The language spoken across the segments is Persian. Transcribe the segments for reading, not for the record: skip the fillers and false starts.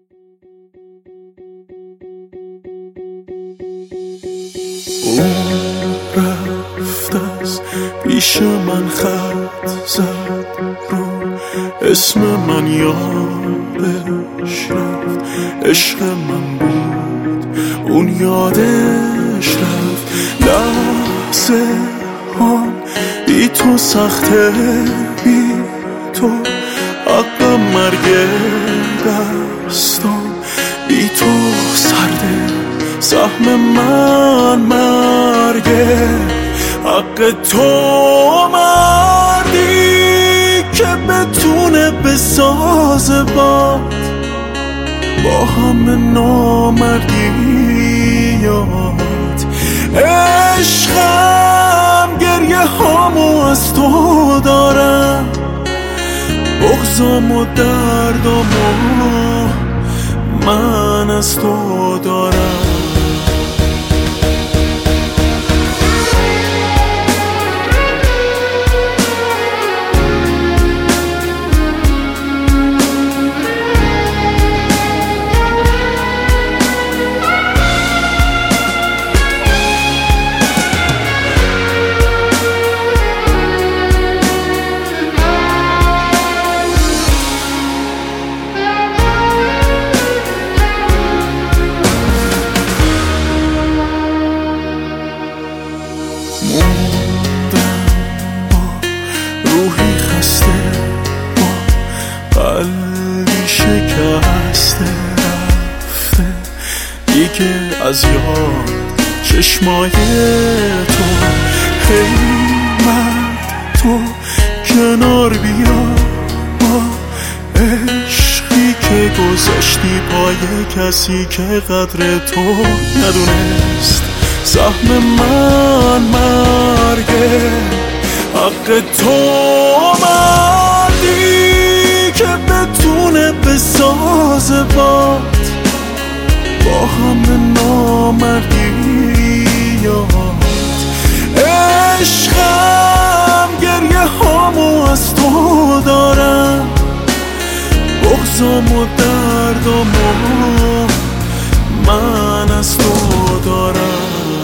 اون رفت از پیش من خط زد رو اسم من یادش رفت، عشق من بود اون یادش رفت. لحظه هم بی تو سخته، بی تو حق مرگ دستم، بی تو سرده سهم من مرگه. حق تو مردی که بتونه بسازه با همه نامردیات. عشقم گریه هامو از تو دارم، بغضم و دردمو من از تو دارم. موندم با روحی خسته، با قلبی شکسته، رفته دیگه از یاد چشمای تو. هی مرد تو کنار بیا، با عشقی که گذاشتی پای کسی که قدر تو ندونست. سهم من مرگه. حق تو مردی که بتونه بسازه با همه نامردیات. عشقم گریه هامو از تو دارم، بغضم و دردمو من از تو دارم.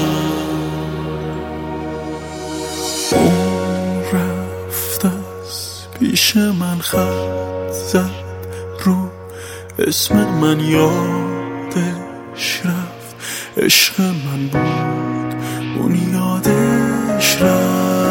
اون رفت از پیش من خط زد رو اسم من یادش رفت، عشق من بود اون یادش رفت.